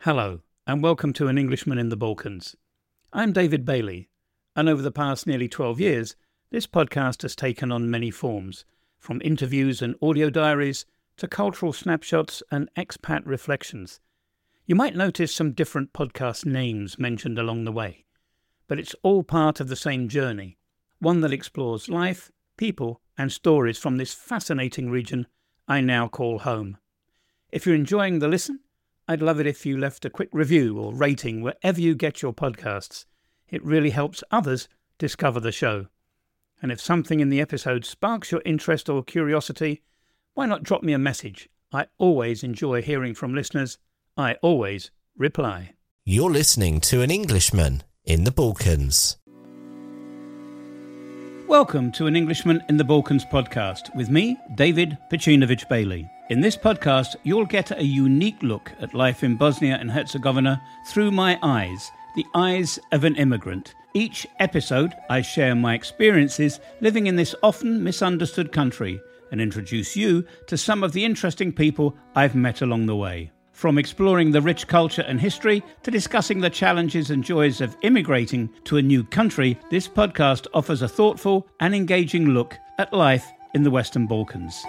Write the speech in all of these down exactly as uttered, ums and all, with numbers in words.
Hello, and welcome to An Englishman in the Balkans. I'm David Bailey, and over the past nearly twelve years, this podcast has taken on many forms, from interviews and audio diaries to cultural snapshots and expat reflections. You might notice some different podcast names mentioned along the way, but it's all part of the same journey, one that explores life, people, and stories from this fascinating region I now call home. If you're enjoying the listen, I'd love it if you left a quick review or rating wherever you get your podcasts. It really helps others discover the show. And if something in the episode sparks your interest or curiosity, why not drop me a message? I always enjoy hearing from listeners. I always reply. You're listening to An Englishman in the Balkans. Welcome to An Englishman in the Balkans podcast with me, David Pecinovich Bailey. In this podcast, you'll get a unique look at life in Bosnia and Herzegovina through my eyes, the eyes of an immigrant. Each episode, I share my experiences living in this often misunderstood country and introduce you to some of the interesting people I've met along the way. From exploring the rich culture and history to discussing the challenges and joys of immigrating to a new country, this podcast offers a thoughtful and engaging look at life in the Western Balkans.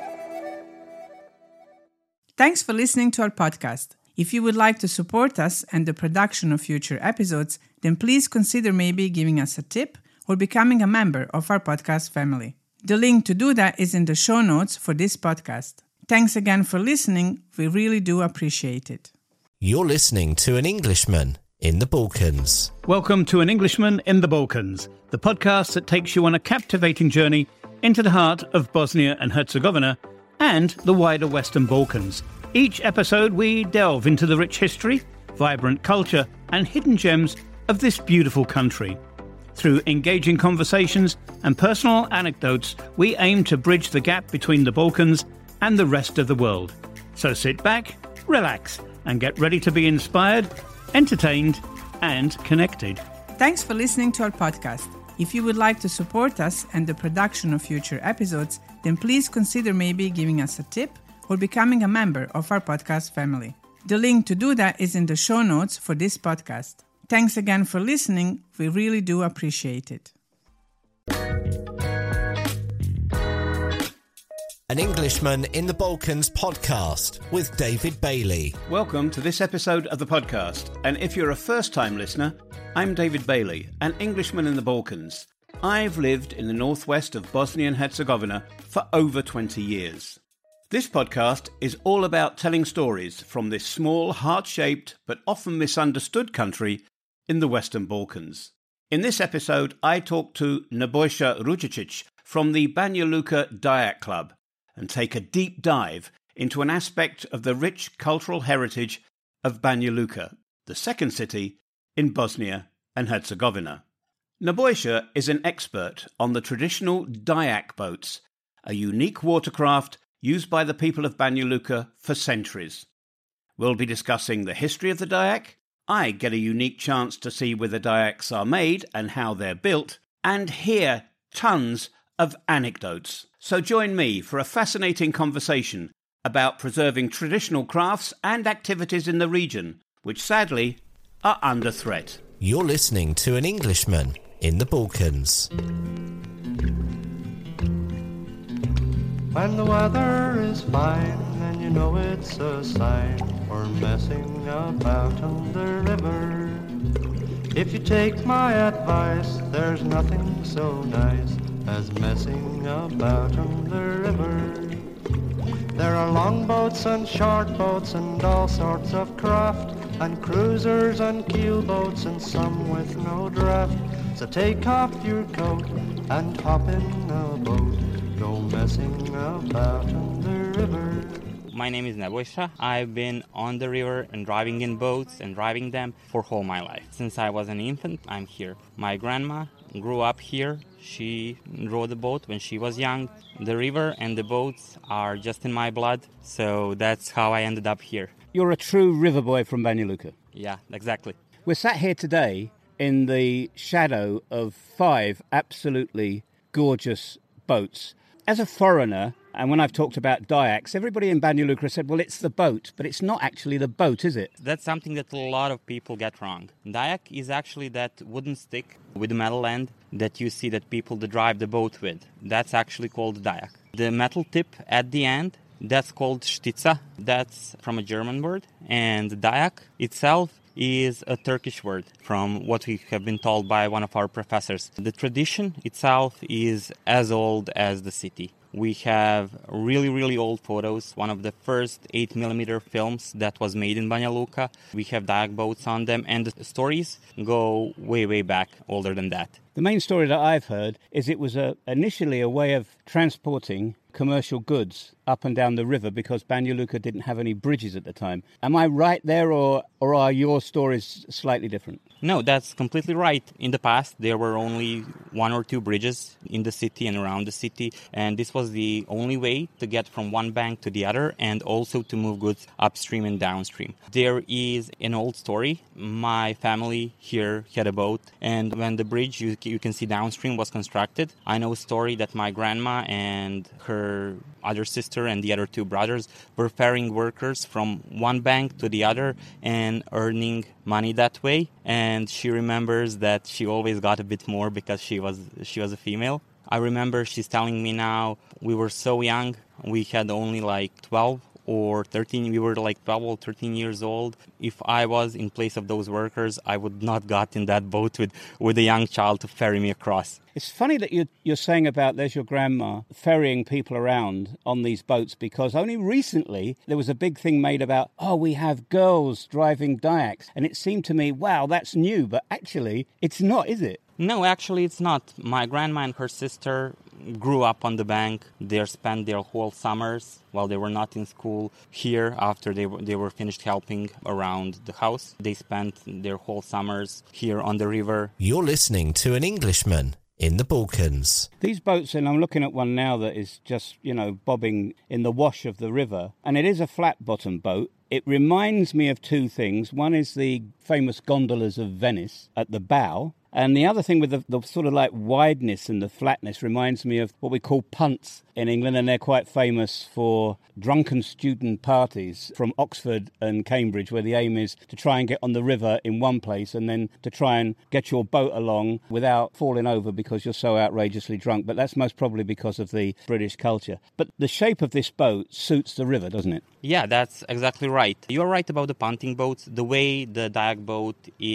Thanks for listening to our podcast. If you would like to support us and the production of future episodes, then please consider maybe giving us a tip or becoming a member of our podcast family. The link to do that is in the show notes for this podcast. Thanks again for listening. We really do appreciate it. You're listening to An Englishman in the Balkans. Welcome to An Englishman in the Balkans, the podcast that takes you on a captivating journey into the heart of Bosnia and Herzegovina and the wider Western Balkans. Each episode we delve into the rich history, vibrant culture and hidden gems of this beautiful country. Through engaging conversations and personal anecdotes, we aim to bridge the gap between the Balkans and the rest of the world. So sit back, relax, and get ready to be inspired, entertained, and connected. Thanks for listening to our podcast. If you would like to support us and the production of future episodes, then please consider maybe giving us a tip or becoming a member of our podcast family. The link to do that is in the show notes for this podcast. Thanks again for listening. We really do appreciate it. An Englishman in the Balkans podcast with David Bailey. Welcome to this episode of the podcast. And if you're a first-time listener, I'm David Bailey, an Englishman in the Balkans. I've lived in the northwest of Bosnia and Herzegovina for over twenty years. This podcast is all about telling stories from this small, heart-shaped but often misunderstood country in the Western Balkans. In this episode, I talk to Nebojša Ružičić from the Banja Luka Dayak Club and take a deep dive into an aspect of the rich cultural heritage of Banja Luka, the second city in Bosnia and Herzegovina. Nebojša is an expert on the traditional Dayak boats, a unique watercraft used by the people of Banja Luka for centuries. We'll be discussing the history of the Dayak. I get a unique chance to see where the Dayaks are made and how they're built, and hear tons of anecdotes. So join me for a fascinating conversation about preserving traditional crafts and activities in the region, which sadly are under threat. You're listening to An Englishman in the Balkans. When the weather is fine and you know it's a sign for messing about on the river. If you take my advice, there's nothing so nice as messing about on the river. There are long boats and short boats and all sorts of craft, and cruisers and keel boats and some with no draft. So take off your coat and hop in a boat, go messing about on the river. My name is Nebojša. I've been on the river and driving in boats and driving them for all my life. Since I was an infant, I'm here. My grandma grew up here. She rode a boat when she was young. The river and the boats are just in my blood, so that's how I ended up here. You're a true river boy from Banja Luka. Yeah, exactly. We're sat here today in the shadow of five absolutely gorgeous boats. As a foreigner, And when I've talked about Dayaks, everybody in Banja Luka said, well, it's the boat, but it's not actually the boat, is it? That's something that a lot of people get wrong. Dayak is actually that wooden stick with the metal end that you see that people that drive the boat with. That's actually called Dayak. The metal tip at the end, that's called Stitza. That's from a German word. And Dayak itself is a Turkish word from what we have been told by one of our professors. The tradition itself is as old as the city. We have really, really old photos. One of the first eight millimeter films that was made in Banja Luka. We have Dayak boats on them, and the stories go way, way back, older than that. The main story that I've heard is it was a, initially a way of transporting commercial goods up and down the river because Banja Luka didn't have any bridges at the time. Am I right there, or, or are your stories slightly different? No, that's completely right. In the past, there were only one or two bridges in the city and around the city, and this was the only way to get from one bank to the other and also to move goods upstream and downstream. There is an old story. My family here had a boat, and when the bridge you, you can see downstream was constructed, I know a story that my grandma and her other sister and the other two brothers were ferrying workers from one bank to the other and earning money that way. And she remembers that she always got a bit more because she was she was a female. I remember she's telling me now, we were so young, we had only like twelve or thirteen, we were like twelve or thirteen years old. If I was in place of those workers, I would not got in that boat with, with a young child to ferry me across. It's funny that you're, you're saying about there's your grandma ferrying people around on these boats, because only recently there was a big thing made about, oh, we have girls driving Dayaks. And it seemed to me, wow, that's new. But actually, it's not, is it? No, actually, it's not. My grandma and her sister grew up on the bank. They spent their whole summers while they were not in school here after they were, they were finished helping around the house. They spent their whole summers here on the river. You're listening to an Englishman in the Balkans. These boats, and I'm looking at one now that is just, you know, bobbing in the wash of the river, and it is a flat-bottom boat. It reminds me of two things. One is the famous gondolas of Venice at the bow, and the other thing with the, the sort of like wideness and the flatness reminds me of what we call punts in England, and they're quite famous for drunken student parties from Oxford and Cambridge, where the aim is to try and get on the river in one place and then to try and get your boat along without falling over because you're so outrageously drunk. But that's most probably because of the British culture. But the shape of this boat suits the river, doesn't it? Yeah, that's exactly right. You're right about the punting boats. The way the Dayak boat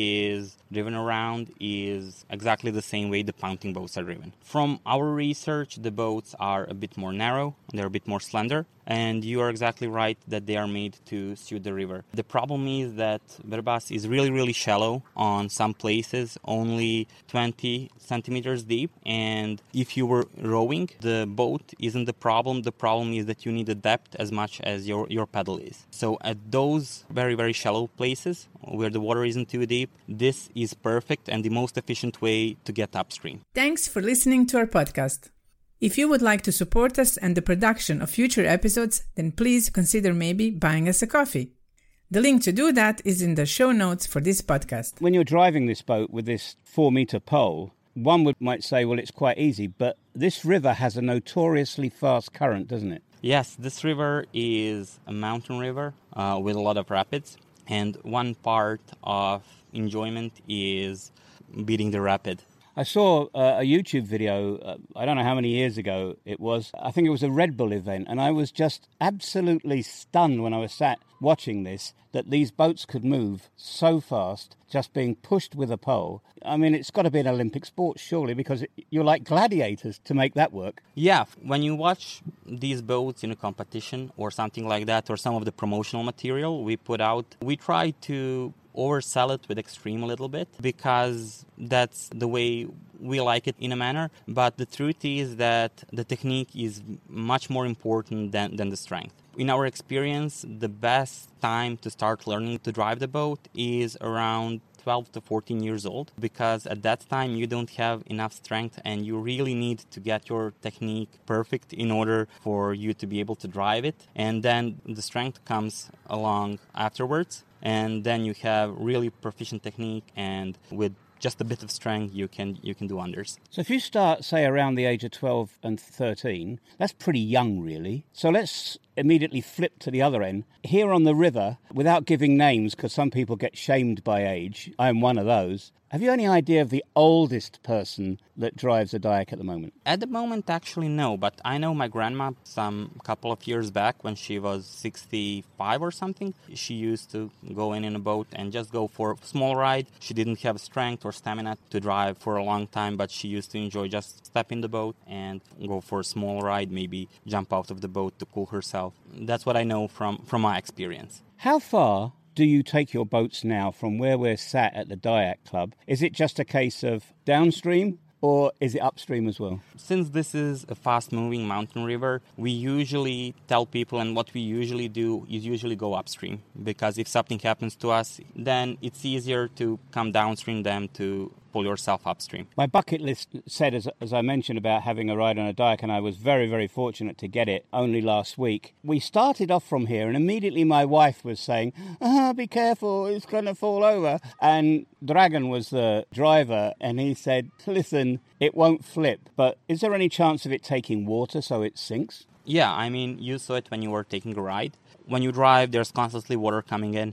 is driven around is exactly the same way the punting boats are driven. From our research, the boats are a bit more narrow, they're a bit more slender, and you are exactly right that they are made to suit the river. The problem is that Vrbas is really, really shallow on some places, only twenty centimeters deep, and if you were rowing, the boat isn't the problem. The problem is that you need the depth as much as your, your pedal is. So at those very, very shallow places where the water isn't too deep, this is perfect and the most efficient way to get upstream. Thanks for listening to our podcast. If you would like to support us and the production of future episodes, then please consider maybe buying us a coffee. The link to do that is in the show notes for this podcast. When you're driving this boat with this four-metre pole, one would might say, well, it's quite easy, but this river has a notoriously fast current, doesn't it? Yes, this river is a mountain river uh, with a lot of rapids, and one part of enjoyment is beating the rapid. I saw uh, a YouTube video, uh, I don't know how many years ago it was. I think it was a Red Bull event, and I was just absolutely stunned when I was sat watching this, that these boats could move so fast, just being pushed with a pole. I mean, it's got to be an Olympic sport, surely, because it, you're like gladiators to make that work. Yeah, when you watch these boats in a competition or something like that, or some of the promotional material we put out, we try to oversell it with extreme a little bit because that's the way we like it in a manner. But the truth is that the technique is much more important than, than the strength. In our experience, the best time to start learning to drive the boat is around twelve to fourteen years old, because at that time you don't have enough strength and you really need to get your technique perfect in order for you to be able to drive it. And then the strength comes along afterwards. And then you have really proficient technique, and with just a bit of strength, you can you can do wonders. So if you start, say, around the age of twelve and thirteen, that's pretty young, really. So let's immediately flip to the other end. Here on the river, without giving names, because some people get shamed by age, I'm one of those. Have you any idea of the oldest person that drives a Dayak at the moment? At the moment, actually, no. But I know my grandma, some couple of years back, when she was sixty-five or something, she used to go in in a boat and just go for a small ride. She didn't have strength or stamina to drive for a long time, but she used to enjoy just step in the boat and go for a small ride, maybe jump out of the boat to cool herself. That's what I know from, from my experience. How far do you take your boats now from where we're sat at the Dayak Club? Is it just a case of downstream, or is it upstream as well? Since this is a fast-moving mountain river, we usually tell people, and what we usually do is usually go upstream, because if something happens to us, then it's easier to come downstream than to pull yourself upstream. My bucket list said, as, as I mentioned, about having a ride on a Dayak, and I was very, very fortunate to get it only last week. We started off from here, and immediately my wife was saying, ah, be careful, it's going to fall over. And Dragan was the driver, and he said, listen, it won't flip, but is there any chance of it taking water so it sinks? Yeah, I mean, you saw it when you were taking a ride. When you drive, there's constantly water coming in.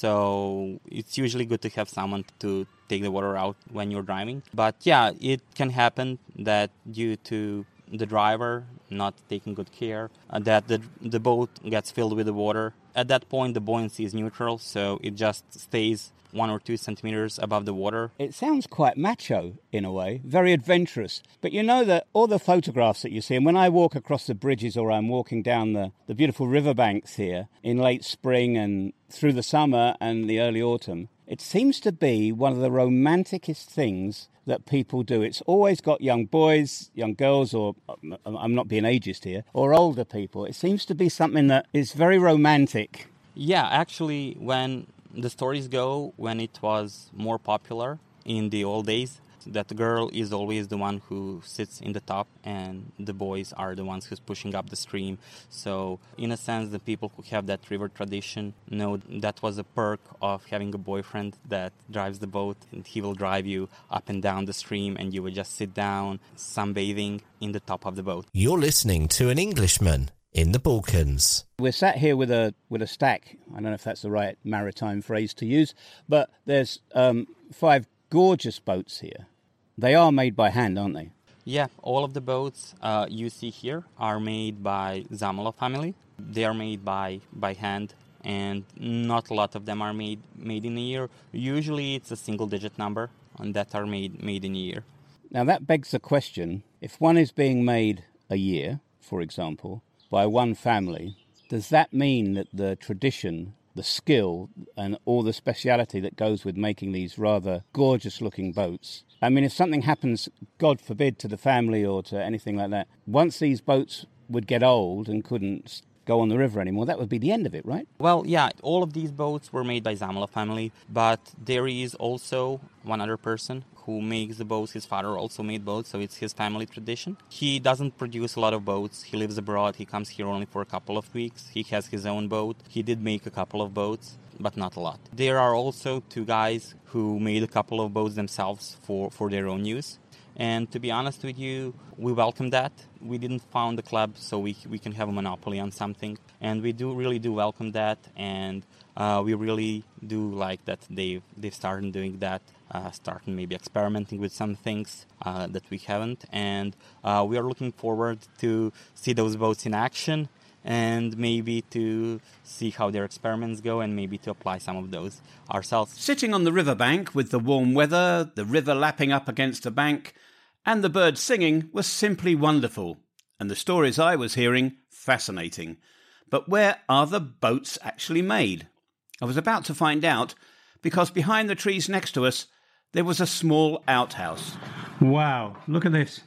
So it's usually good to have someone to take the water out when you're driving. But yeah, it can happen that due to the driver not taking good care, uh, that the the boat gets filled with the water. At that point, the buoyancy is neutral, so it just stays one or two centimeters above the water. It sounds quite macho in a way, very adventurous. But you know that all the photographs that you see, and when I walk across the bridges or I'm walking down the, the beautiful riverbanks here in late spring and through the summer and the early autumn, it seems to be one of the romanticest things that people do. It's always got young boys, young girls, or I'm not being ageist here, or older people. It seems to be something that is very romantic. Yeah, actually, when the stories go, when it was more popular in the old days, that the girl is always the one who sits in the top and the boys are the ones who's pushing up the stream. So in a sense, the people who have that river tradition know that was a perk of having a boyfriend that drives the boat, and he will drive you up and down the stream and you would just sit down sunbathing in the top of the boat. You're listening to An Englishman in the Balkans. We're sat here with a with a stack. I don't know if that's the right maritime phrase to use, but there's um, five gorgeous boats here. They are made by hand, aren't they? Yeah, all of the boats uh, you see here are made by Zamolov family. They are made by, by hand, and not a lot of them are made made in a year. Usually it's a single-digit number that are made made in a year. Now that begs the question, if one is being made a year, for example, by one family, does that mean that the tradition, the skill, and all the speciality that goes with making these rather gorgeous-looking boats, I mean, if something happens, God forbid, to the family or to anything like that, once these boats would get old and couldn't go on the river anymore, that would be the end of it, right? Well, yeah, all of these boats were made by Zamolov family, but there is also one other person who makes the boats. His father also made boats, so it's his family tradition. He doesn't produce a lot of boats. He lives abroad. He comes here only for a couple of weeks. He has his own boat. He did make a couple of boats, but not a lot. There are also two guys who made a couple of boats themselves for, for their own use. And to be honest with you, we welcome that. We didn't found the club so we we can have a monopoly on something. And we do really do welcome that. And uh, we really do like that they've, they've started doing that, uh, starting maybe experimenting with some things uh, that we haven't. And uh, we are looking forward to see those boats in action, and maybe to see how their experiments go and maybe to apply some of those ourselves. Sitting on the riverbank with the warm weather, the river lapping up against a bank, and the birds singing was simply wonderful, and the stories I was hearing fascinating. But where are the boats actually made? I was about to find out, because behind the trees next to us there was a small outhouse. Wow, look at this.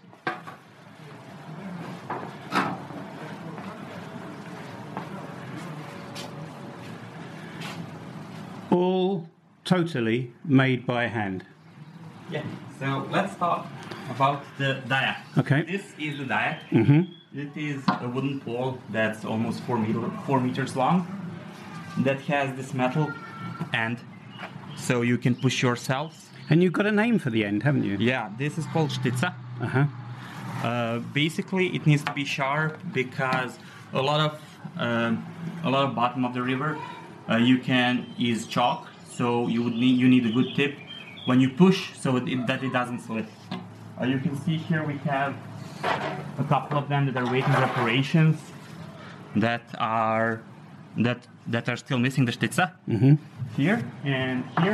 All totally made by hand. Yeah, so let's talk about the Dayak. Okay. This is the Dayak. Mm-hmm. It is a wooden pole that's almost four, meter, four meters long that has this metal end, so you can push yourselves. And you've got a name for the end, haven't you? Yeah, this is called Stitza. Uh-huh. Uh, basically, it needs to be sharp because a lot of um, a lot of bottom of the river uh, you can is chalk, so you would need you need a good tip when you push, so it, that it doesn't slip. Uh, you can see here we have a couple of them that are waiting reparations that are that that are still missing the Stitza. Mm-hmm. Here and here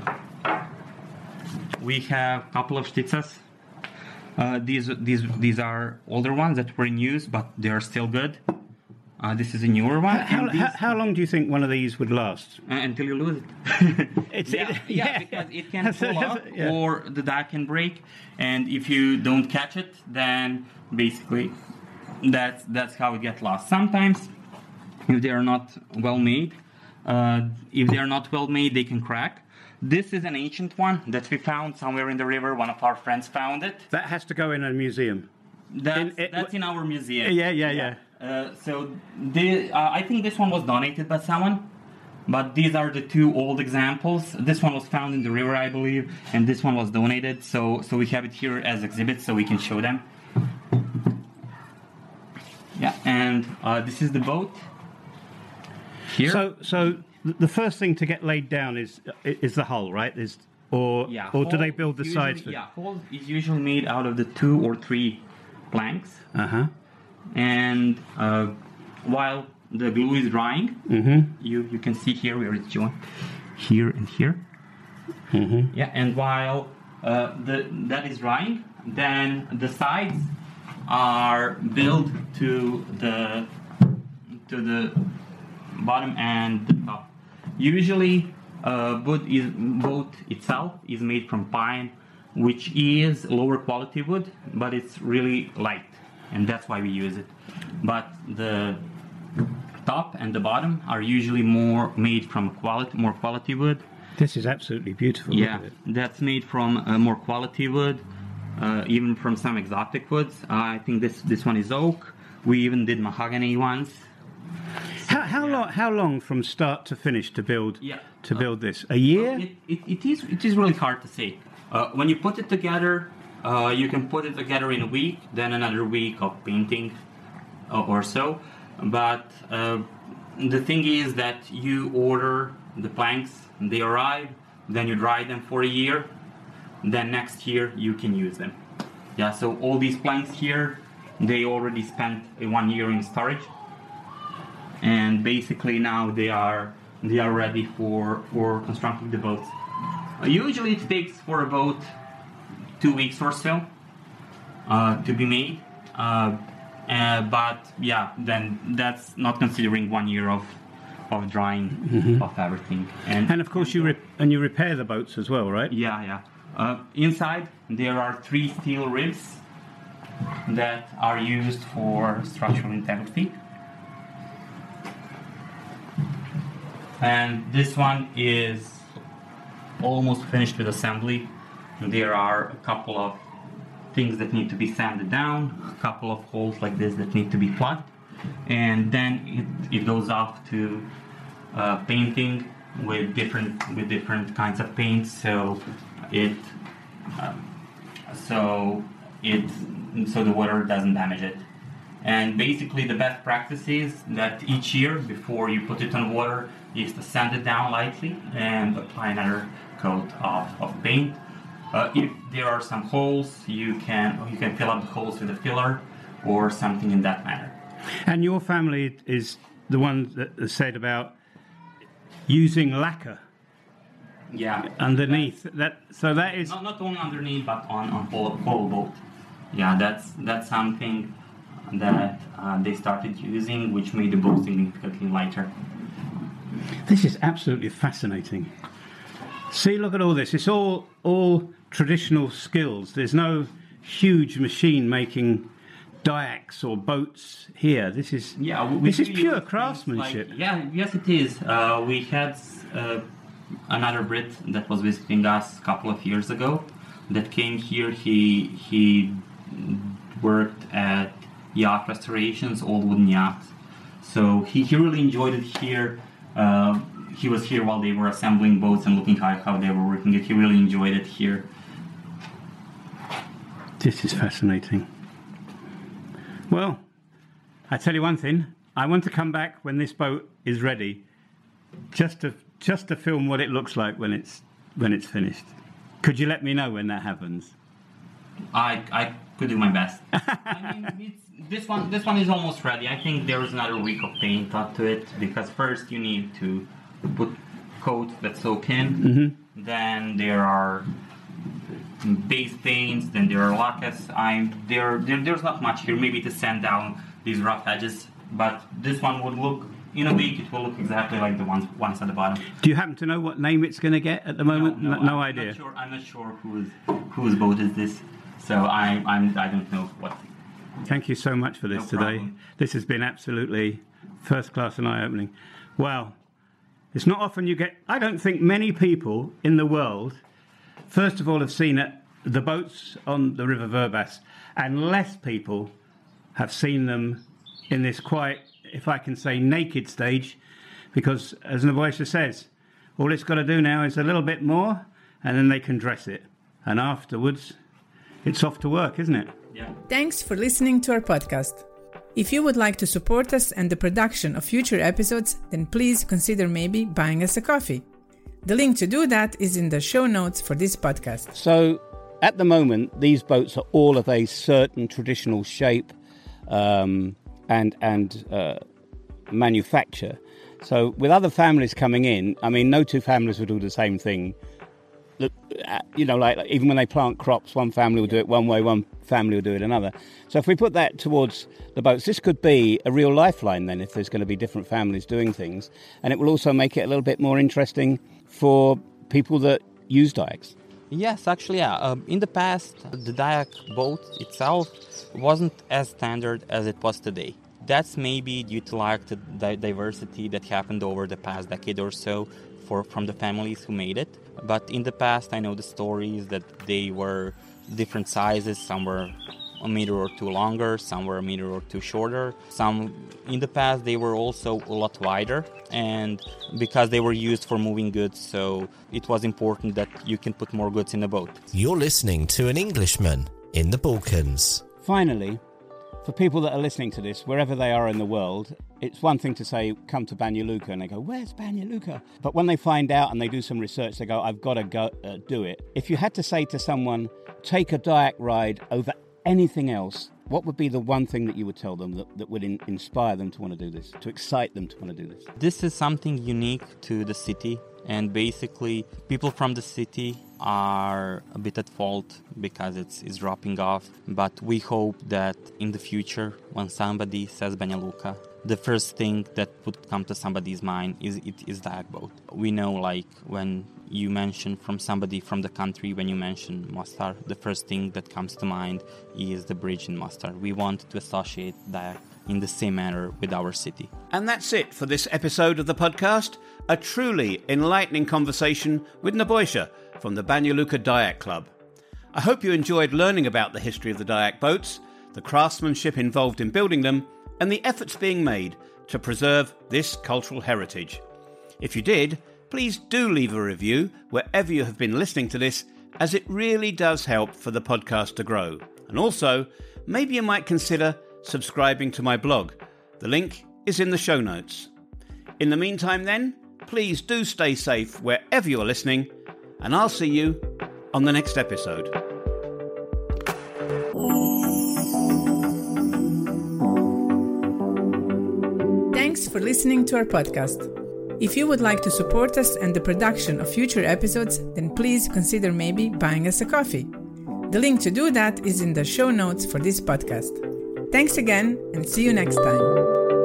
we have a couple of Stitzas. Uh, these these these are older ones that were in use, but they are still good. Uh, this is a newer one. How, and how, these- how long do you think one of these would last? uh, until you lose it. It's yeah, it- yeah, yeah. because it can That's- pull up yeah. or the die can break, and if you don't catch it, then basically that's that's how it gets lost. Sometimes, if they are not well made, uh, if they are not well made, they can crack. This is an ancient one that we found somewhere in the river. One of our friends found it. That has to go in a museum. That's, In- it- that's in our museum. Yeah, yeah, yeah. Uh, so the, uh, I think this one was donated by someone, but these are the two old examples. This one was found in the river, I believe, and this one was donated. So so we have it here as exhibits, so we can show them. Yeah, and uh, this is the boat. Here. So, so th- the first thing to get laid down is is the hull, right? Is or yeah, or do hull they build the usually- sides? For Yeah, hull is usually made out of the two or three planks. Uh huh. And uh, while the glue is drying, Mm-hmm. you, you can see here where it's joined, here and here. Mm-hmm. Yeah, and while uh, the, that is drying, then the sides are built to the to the bottom and the top. Usually, uh, boat is boat itself is made from pine, which is lower quality wood, but it's really light, and that's why we use it. But the top and the bottom are usually more made from quality, more quality wood. This is absolutely beautiful. Look Yeah, at it. that's made from uh, more quality wood, uh, even from some exotic woods. Uh, I think this this one is oak. We even did mahogany ones. How, how long? How long from start to finish to build? Yeah. To Uh, build this, a year? It, it, it is it is really hard to say. Uh, when you put it together, uh, you can put it together in a week, then another week of painting uh, or so. But uh, the thing is that you order the planks, they arrive, then you dry them for a year, then next year you can use them. Yeah, so all these planks here, they already spent a one year in storage, and basically now they are they are ready for for constructing the boats. Uh, usually it takes for about two weeks or so uh, to be made, uh, uh, but yeah, then that's not considering one year of of drying of everything. And And of course, you re- and you repair the boats as well, right? yeah, yeah. Uh, inside there are three steel ribs that are used for structural integrity. And this one is almost finished with assembly. There are a couple of things that need to be sanded down, a couple of holes like this that need to be plugged, and then it, it goes off to uh, painting with different with different kinds of paints. So it um, so it so the water doesn't damage it. And basically, the best practice is that each year, before you put it on water, is to sand it down lightly and apply another coat of, of paint. Uh, if there are some holes, you can you can fill up the holes with a filler or something in that manner. And your family is the one that said about using lacquer Yeah. underneath. That so that is Not, not only underneath, but on on whole, whole boat. Yeah, that's that's something that uh, they started using, which made the boat significantly lighter. this is absolutely fascinating. See, look at all this. It's all all traditional skills. There's no huge machine making dayaks or boats here. This is Yeah, we, we this is do pure use things craftsmanship. Like, yeah, yes, it is. Uh, we had uh, another Brit that was visiting us a couple of years ago. That came here. He he worked at yacht restorations, old wooden yachts. So he, he really enjoyed it here. Uh, he was here while they were assembling boats and looking at how they were working it. He really enjoyed it here. This is fascinating. Well, I tell you one thing. I want to come back when this boat is ready, just to just to film what it looks like when it's when it's finished. Could you let me know when that happens? I I could do my best. I mean, it's, this one this one is almost ready. I think there is another week of paint up to it, because first you need to put coat that soak in. Mm-hmm. Then there are base paints. Then there are lacquers. I'm there, there. There's not much here. Maybe to sand down these rough edges, but this one would look. In a week, it will look exactly like the ones ones at the bottom. Do you happen to know what name it's going to get at the moment? No, no, no, no I'm idea. Not sure, I'm not sure whose whose boat is this, so I I'm I don't know what. Thank you so much for this No today. problem. This has been absolutely first class and eye-opening. Wow, it's not often you get. I don't think many people in the world, first of all, have seen it, the boats on the River Verbas, and less people have seen them in this quite, if I can say, naked stage, because as Nebojša says, all it's got to do now is a little bit more and then they can dress it, and afterwards it's off to work, isn't it? Yeah. Thanks for listening to our podcast. If you would like to support us and the production of future episodes, then please consider maybe buying us a coffee. The link to do that is in the show notes for this podcast. So at the moment these boats are all of a certain traditional shape um, and and uh, manufacture. So with other families coming in, I mean, no two families will do the same thing. Look, you know, like, like even when they plant crops, one family will do it one way, one family will do it another. So if we put that towards the boats, this could be a real lifeline then, if there's going to be different families doing things. And it will also make it a little bit more interesting for people that use Dayaks. Yes, actually, yeah. Um, in the past, the Dayak boat itself wasn't as standard as it was today. That's maybe due to like the di- diversity that happened over the past decade or so for from the families who made it. But in the past, I know the stories that they were different sizes. Some were a meter or two longer, some were a meter or two shorter. Some, in the past, they were also a lot wider, and because they were used for moving goods, so it was important that you can put more goods in a boat. You're listening to an Englishman in the Balkans. Finally, for people that are listening to this, wherever they are in the world, it's one thing to say, come to Banja Luka, and they go, where's Banja Luka? But when they find out and they do some research, they go, I've got to go uh, do it. If you had to say to someone, take a Dayak ride over anything else, what would be the one thing that you would tell them that, that would in, inspire them to want to do this, to excite them to want to do this? This is something unique to the city, and basically people from the city are a bit at fault because it's, it's dropping off. But we hope that in the future, when somebody says Banja Luka, the first thing that would come to somebody's mind is it is Dayak boat. We know, like, when you mention from somebody from the country, when you mention Mostar, the first thing that comes to mind is the bridge in Mostar. We want to associate Dayak in the same manner with our city. And that's it for this episode of the podcast. A truly enlightening conversation with Nebojša from the Banja Luka Dayak Club. I hope you enjoyed learning about the history of the Dayak boats, the craftsmanship involved in building them, and the efforts being made to preserve this cultural heritage. If you did, please do leave a review wherever you have been listening to this, as it really does help for the podcast to grow. And also, maybe you might consider subscribing to my blog. The link is in the show notes. In the meantime then, please do stay safe wherever you're listening, and I'll see you on the next episode. Thanks for listening to our podcast. If you would like to support us and the production of future episodes, then please consider maybe buying us a coffee. The link to do that is in the show notes for this podcast. Thanks again, and see you next time.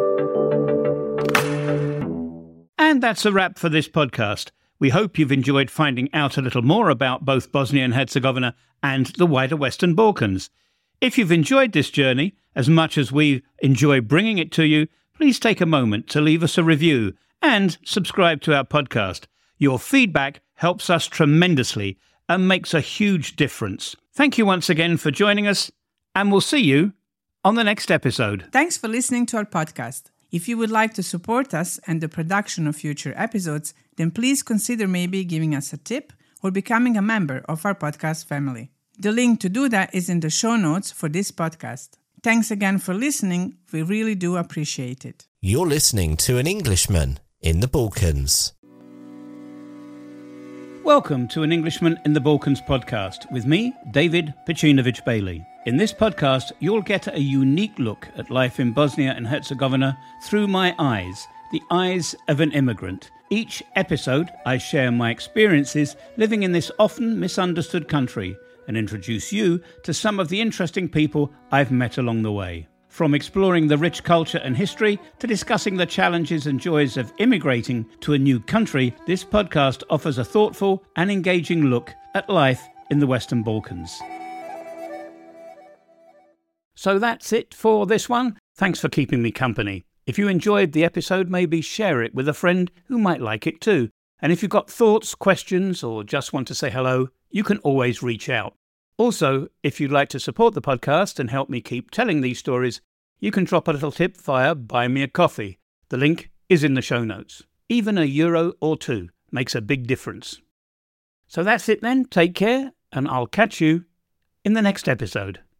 And that's a wrap for this podcast. We hope you've enjoyed finding out a little more about both Bosnia and Herzegovina and the wider Western Balkans. If you've enjoyed this journey as much as we enjoy bringing it to you, please take a moment to leave us a review and subscribe to our podcast. Your feedback helps us tremendously and makes a huge difference. Thank you once again for joining us, and we'll see you on the next episode. Thanks for listening to our podcast. If you would like to support us and the production of future episodes, then please consider maybe giving us a tip or becoming a member of our podcast family. The link to do that is in the show notes for this podcast. Thanks again for listening. We really do appreciate it. You're listening to An Englishman in the Balkans. Welcome to An Englishman in the Balkans podcast with me, David Pacinovic Bailey. In this podcast, you'll get a unique look at life in Bosnia and Herzegovina through my eyes, the eyes of an immigrant. Each episode, I share my experiences living in this often misunderstood country and introduce you to some of the interesting people I've met along the way. From exploring the rich culture and history to discussing the challenges and joys of immigrating to a new country, this podcast offers a thoughtful and engaging look at life in the Western Balkans. So that's it for this one. Thanks for keeping me company. If you enjoyed the episode, maybe share it with a friend who might like it too. And if you've got thoughts, questions, or just want to say hello, you can always reach out. Also, if you'd like to support the podcast and help me keep telling these stories, you can drop a little tip via Buy Me a Coffee. The link is in the show notes. Even a euro or two makes a big difference. So that's it then. Take care, and I'll catch you in the next episode.